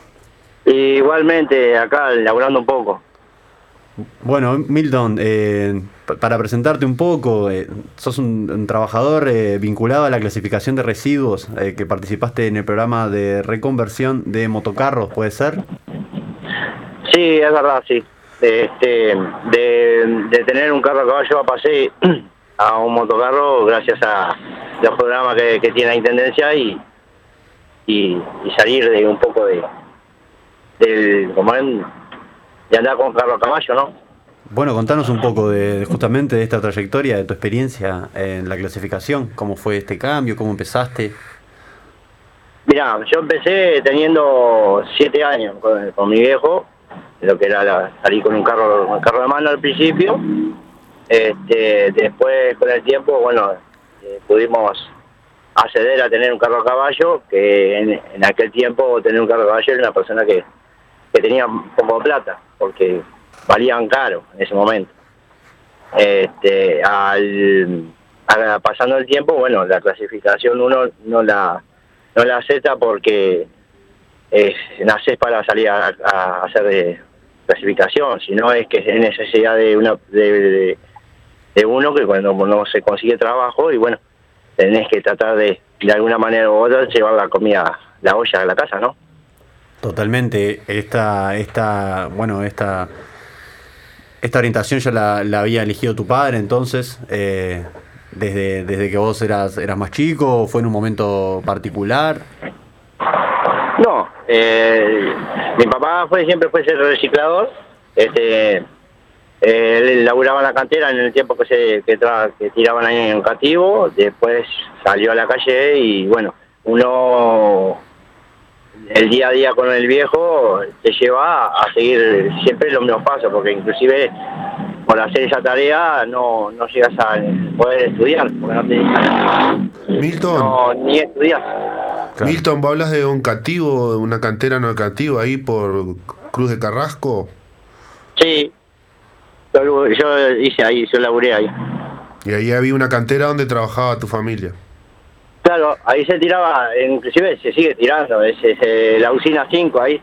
Igualmente, acá laburando un poco. Bueno, Milton, para presentarte un poco, sos un trabajador vinculado a la clasificación de residuos, que participaste en el programa de reconversión de motocarros, ¿puede ser? Sí, es verdad, sí. De tener un carro a caballo pasé a un motocarro gracias a los programas que tiene la Intendencia y salir de un poco de andar con carro a caballo, ¿no? Bueno, contanos un poco justamente de esta trayectoria, de tu experiencia en la clasificación. ¿Cómo fue este cambio? ¿Cómo empezaste? Mirá, yo empecé teniendo 7 años con mi viejo, lo que era salir con un carro de mano al principio. Después, con el tiempo, bueno, pudimos acceder a tener un carro a caballo, que en aquel tiempo tener un carro a caballo era una persona que tenía un poco de plata, porque valían caro en ese momento. Pasando el tiempo, bueno, la clasificación uno no la acepta porque nacés para salir a hacer clasificación, sino es que es necesidad de uno que cuando no se consigue trabajo, y bueno, tenés que tratar de alguna manera u otra llevar la comida, la olla a la casa, ¿no? Totalmente. Esta orientación ya la había elegido tu padre, entonces, desde que vos eras más chico, ¿o fue en un momento particular? No, mi papá siempre fue ser reciclador. Él laburaba en la cantera en el tiempo que tiraban ahí en Cativo. Después salió a la calle y bueno, uno el día a día con el viejo te lleva a seguir siempre los mismos pasos, porque inclusive por hacer esa tarea no llegas a poder estudiar, porque no te Milton, ni estudiar. Claro. Milton, ¿vos hablas de un cativo, de una cantera no cativo ahí por Cruz de Carrasco? Sí, yo hice ahí, yo laburé ahí. Y ahí había una cantera donde trabajaba tu familia. Claro, ahí se tiraba, inclusive se sigue tirando, es la usina 5 ahí.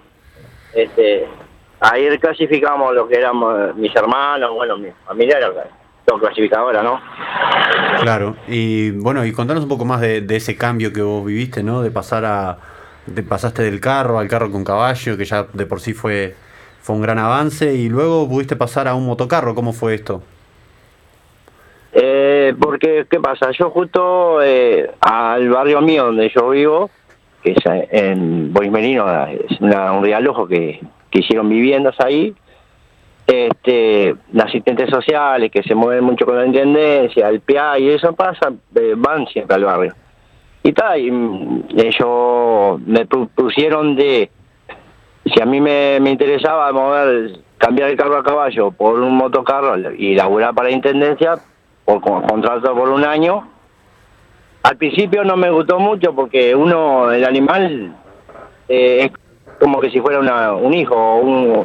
Ahí clasificamos lo que éramos mis hermanos, bueno, mi familia era todo clasificadora, ¿no? Claro, y bueno, y contanos un poco más de ese cambio que vos viviste, ¿no? Pasaste del carro al carro con caballo, que ya de por sí fue un gran avance, y luego pudiste pasar a un motocarro. ¿Cómo fue esto? Porque, ¿qué pasa? Yo justo al barrio mío donde yo vivo, que es en Bois Merino, es un realojo que hicieron viviendas ahí, las asistentes sociales que se mueven mucho con la intendencia, el PIA y eso van siempre al barrio. Y tal, ellos me propusieron si a mí me interesaba cambiar el carro a caballo por un motocarro y laburar para la intendencia, por contrato por un año. Al principio no me gustó mucho porque el animal es como que si fuera un hijo,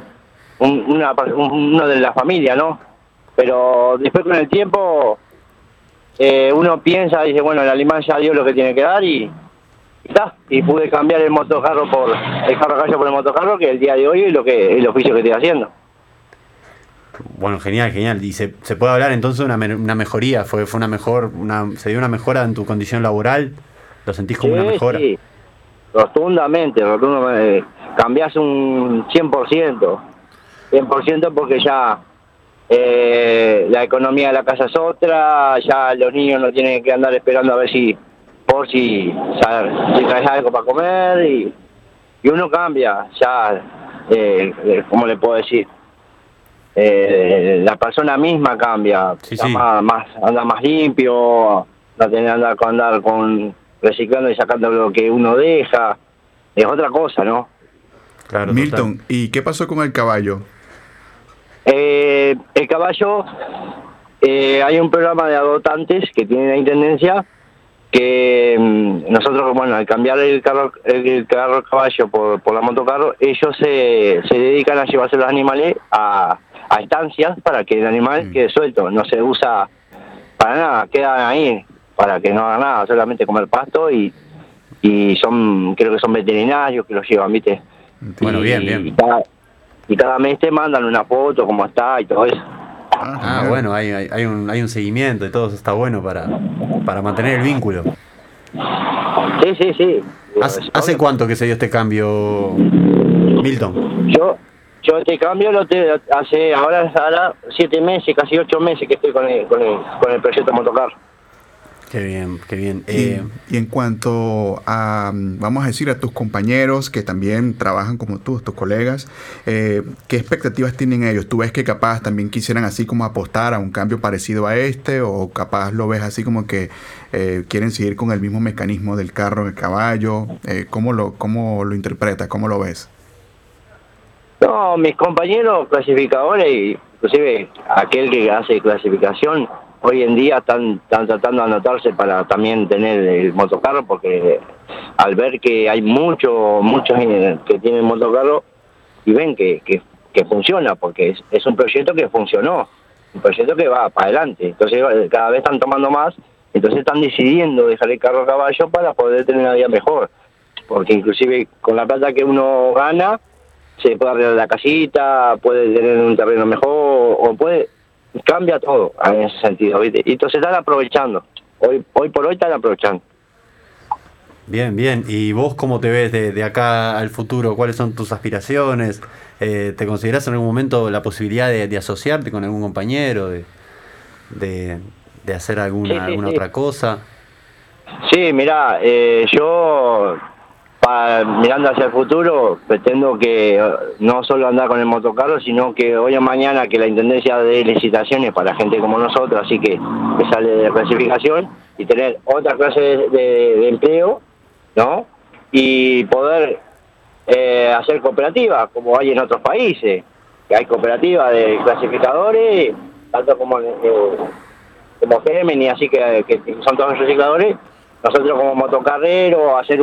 uno de la familia, ¿no? Pero después con el tiempo uno piensa y dice, bueno, el animal ya dio lo que tiene que dar y pude cambiar el carro a caballo por el motocarro, que el día de hoy es el oficio que estoy haciendo. Bueno, genial. Y se puede hablar entonces de una mejoría, se dio una mejora en tu condición laboral. ¿Lo sentís como una mejora? Sí, rotundamente, cambiás un 100%, porque ya la economía de la casa es otra, ya los niños no tienen que andar esperando a ver si traes algo para comer, y uno cambia, ya, ¿cómo le puedo decir? La persona misma cambia, anda más limpio, no tiene que andar reciclando y sacando lo que uno deja, es otra cosa, ¿no? Claro, Milton, total. ¿Y qué pasó con el caballo? El caballo, hay un programa de adoptantes que tiene la intendencia, que nosotros, bueno, al cambiar el carro caballo por la motocarro, ellos se dedican a llevarse los animales a estancias para que el animal quede suelto, no se usa para nada, quedan ahí para que no haga nada, solamente comer pasto, y creo que son veterinarios que los llevan, ¿viste? Bueno, bien. Y cada mes te mandan una foto, cómo está y todo eso. Bueno, hay un seguimiento y todo eso está bueno para mantener el vínculo. Sí. ¿Hace cuánto que se dio este cambio, Milton? Yo este cambio hace ahora 7 meses, casi 8 meses que estoy con el proyecto motocarro. Qué bien, qué bien. Y en cuanto a, vamos a decir, a tus compañeros que también trabajan como tú, tus colegas, ¿qué expectativas tienen ellos? ¿Tú ves que capaz también quisieran así como apostar a un cambio parecido a este, o capaz lo ves así como que quieren seguir con el mismo mecanismo del carro, el caballo? ¿Cómo lo interpretas? ¿Cómo lo ves? No, mis compañeros clasificadores, inclusive aquel que hace clasificación, hoy en día están tratando de anotarse para también tener el motocarro, porque al ver que hay muchos que tienen motocarro y ven que funciona, porque es un proyecto que funcionó, un proyecto que va para adelante. Entonces cada vez están tomando más, entonces están decidiendo dejar el carro a caballo para poder tener una vida mejor, porque inclusive con la plata que uno gana, se puede arreglar la casita, puede tener un terreno mejor, o cambia todo en ese sentido, ¿viste? Y entonces están aprovechando, hoy por hoy están aprovechando. Bien, bien. ¿Y vos cómo te ves de acá al futuro? ¿Cuáles son tus aspiraciones? ¿Te considerás en algún momento la posibilidad de asociarte con algún compañero, de hacer alguna otra cosa? Sí, mirá, yo mirando hacia el futuro pretendo que no solo andar con el motocarro, sino que hoy o mañana que la Intendencia dé licitaciones para gente como nosotros, así que sale de clasificación, y tener otra clase de empleo, ¿no? Y poder hacer cooperativas como hay en otros países, que hay cooperativas de clasificadores, tanto como Gemini, así que son todos recicladores. Nosotros como motocarreros hacer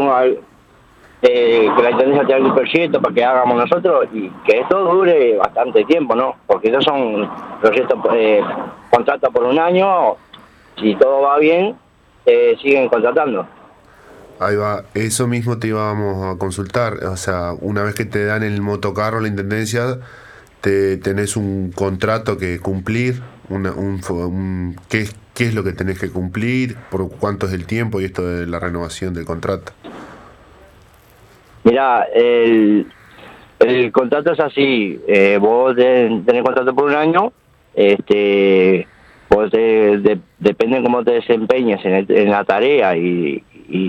que la Intendencia tenga algún proyecto para que hagamos nosotros, y que esto dure bastante tiempo, ¿no? Porque esos son proyectos, contratos por un año, si todo va bien, siguen contratando. Ahí va, eso mismo te íbamos a consultar, o sea, una vez que te dan el motocarro la Intendencia, tenés un contrato que cumplir, ¿qué es lo que tenés que cumplir, por cuánto es el tiempo y esto de la renovación del contrato? Mirá, el contrato es así, vos tenés contrato por un año, vos depende cómo te desempeñes en la tarea y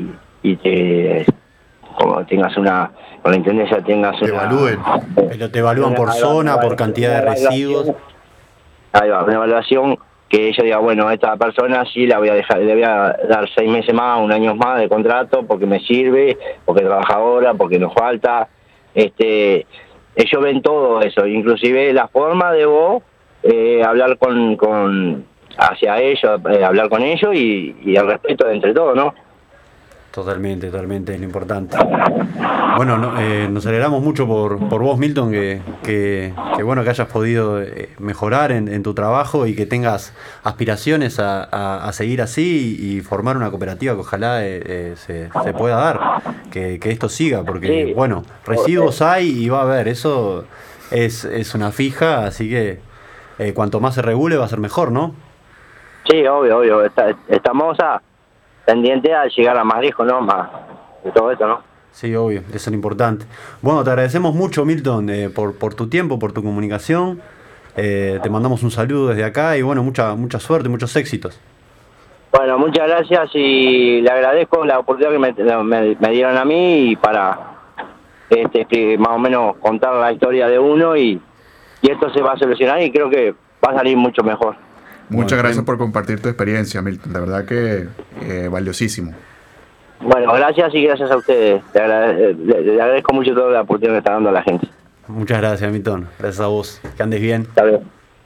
como tengas con la Intendencia tengas te evalúen. Pero te evalúan por zona, por cantidad de residuos. Ahí va, una evaluación que yo diga, bueno, a esta persona sí le voy a dar 6 meses más, 1 año más de contrato, porque me sirve, porque trabaja ahora, porque nos falta. Ellos ven todo eso, inclusive la forma de vos hablar hacia ellos, hablar con ellos y el respeto entre todos, ¿no? Totalmente, es lo importante. Bueno, nos alegramos mucho por vos, Milton, que bueno que hayas podido mejorar en tu trabajo y que tengas aspiraciones a seguir así y formar una cooperativa que ojalá se pueda dar, que esto siga, porque bueno, residuos hay y va a haber, eso es una fija, así que cuanto más se regule va a ser mejor, ¿no? Sí, obvio, estamos pendiente a llegar a más lejos, ¿no? Más de todo esto, ¿no? Sí, obvio, eso es lo importante. Bueno, te agradecemos mucho, Milton, por tu tiempo, por tu comunicación. Te mandamos un saludo desde acá y bueno, mucha suerte, muchos éxitos. Bueno, muchas gracias y le agradezco la oportunidad que me dieron a mí y para más o menos contar la historia de uno y esto se va a solucionar y creo que va a salir mucho mejor. Muchas gracias por compartir tu experiencia, Milton. De verdad que valiosísimo. Bueno, gracias y gracias a ustedes. Le agradezco mucho toda la oportunidad que está dando a la gente. Muchas gracias, Milton. Gracias a vos. Que andes bien. Hasta luego.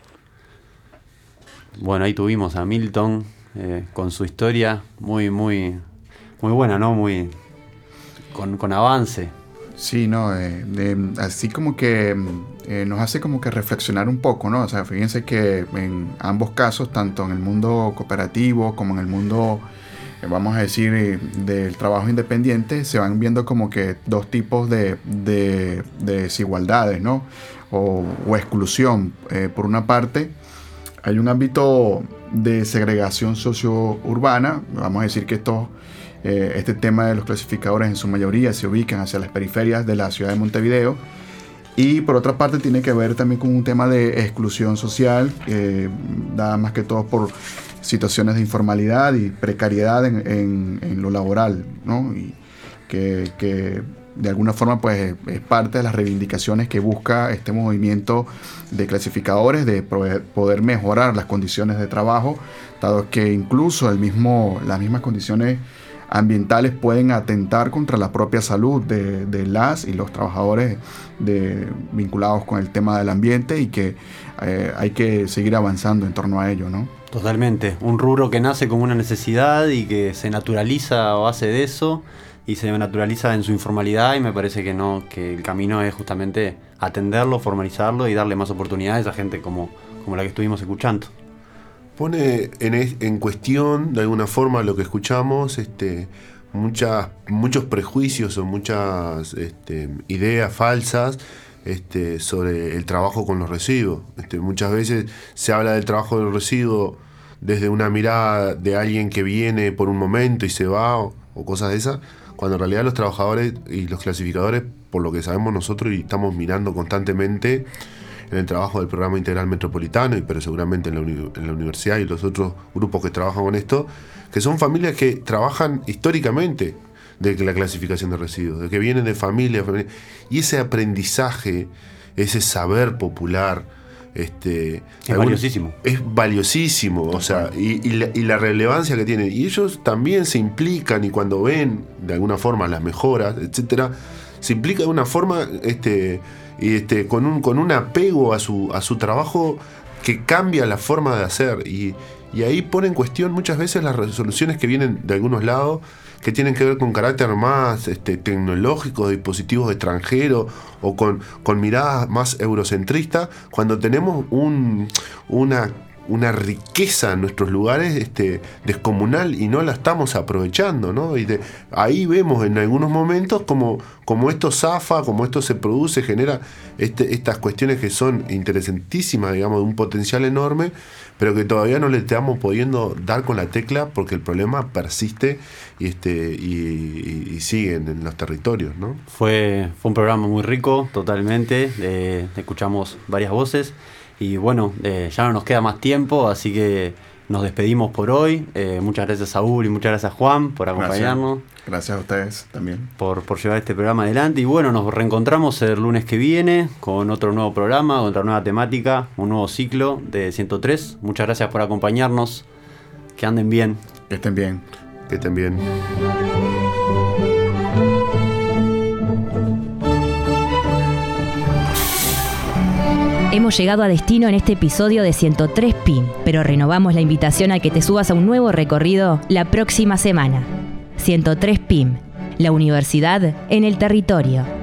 Bueno, ahí tuvimos a Milton con su historia muy buena, ¿no? Muy con avance. Sí, no, así como que nos hace como que reflexionar un poco, ¿no? O sea, fíjense que en ambos casos, tanto en el mundo cooperativo como en el mundo, vamos a decir, del trabajo independiente, se van viendo como que dos tipos de desigualdades, ¿no? O exclusión. Por una parte, hay un ámbito de segregación socio-urbana, vamos a decir que este tema de los clasificadores en su mayoría se ubican hacia las periferias de la ciudad de Montevideo, y por otra parte tiene que ver también con un tema de exclusión social, dada más que todo por situaciones de informalidad y precariedad en lo laboral, ¿no? Y que de alguna forma pues es parte de las reivindicaciones que busca este movimiento de clasificadores, de poder mejorar las condiciones de trabajo, dado que incluso las mismas condiciones ambientales pueden atentar contra la propia salud de las y los trabajadores vinculados con el tema del ambiente, y que hay que seguir avanzando en torno a ello, ¿no? Totalmente, un rubro que nace como una necesidad y que se naturaliza a base de eso, y se naturaliza en su informalidad, y me parece que no, que el camino es justamente atenderlo, formalizarlo y darle más oportunidades a gente como la que estuvimos escuchando. Pone en cuestión de alguna forma lo que escuchamos, muchos prejuicios o muchas ideas falsas sobre el trabajo con los residuos. Muchas veces se habla del trabajo del residuo desde una mirada de alguien que viene por un momento y se va, o cosas de esas, cuando en realidad los trabajadores y los clasificadores, por lo que sabemos nosotros y estamos mirando constantemente en el trabajo del programa integral metropolitano, pero seguramente en la universidad y los otros grupos que trabajan con esto, que son familias que trabajan históricamente de la clasificación de residuos, de que vienen de familia, y ese aprendizaje, ese saber popular, es valiosísimo. Es valiosísimo, o sea, y la relevancia que tiene. Y ellos también se implican, y cuando ven de alguna forma las mejoras, etcétera, se implica de una forma con un apego a su trabajo que cambia la forma de hacer. Y ahí pone en cuestión muchas veces las resoluciones que vienen de algunos lados, que tienen que ver con carácter más tecnológico, de dispositivos extranjeros, o con miradas más eurocentristas, cuando tenemos una riqueza en nuestros lugares descomunal, y no la estamos aprovechando, ¿no? Y ahí vemos en algunos momentos como esto zafa, como esto se produce, genera estas cuestiones que son interesantísimas, digamos, de un potencial enorme, pero que todavía no le estamos pudiendo dar con la tecla, porque el problema persiste y sigue en los territorios, ¿no? Fue un programa muy rico, totalmente. Escuchamos varias voces. Y bueno, ya no nos queda más tiempo, así que nos despedimos por hoy. Muchas gracias, Saúl, y muchas gracias, Juan, por acompañarnos. Gracias a ustedes también. Por llevar este programa adelante. Y bueno, nos reencontramos el lunes que viene con otro nuevo programa, otra nueva temática, un nuevo ciclo de 103. Muchas gracias por acompañarnos. Que anden bien. Que estén bien. Que estén bien. Hemos llegado a destino en este episodio de 103 PIM, pero renovamos la invitación a que te subas a un nuevo recorrido la próxima semana. 103 PIM, la universidad en el territorio.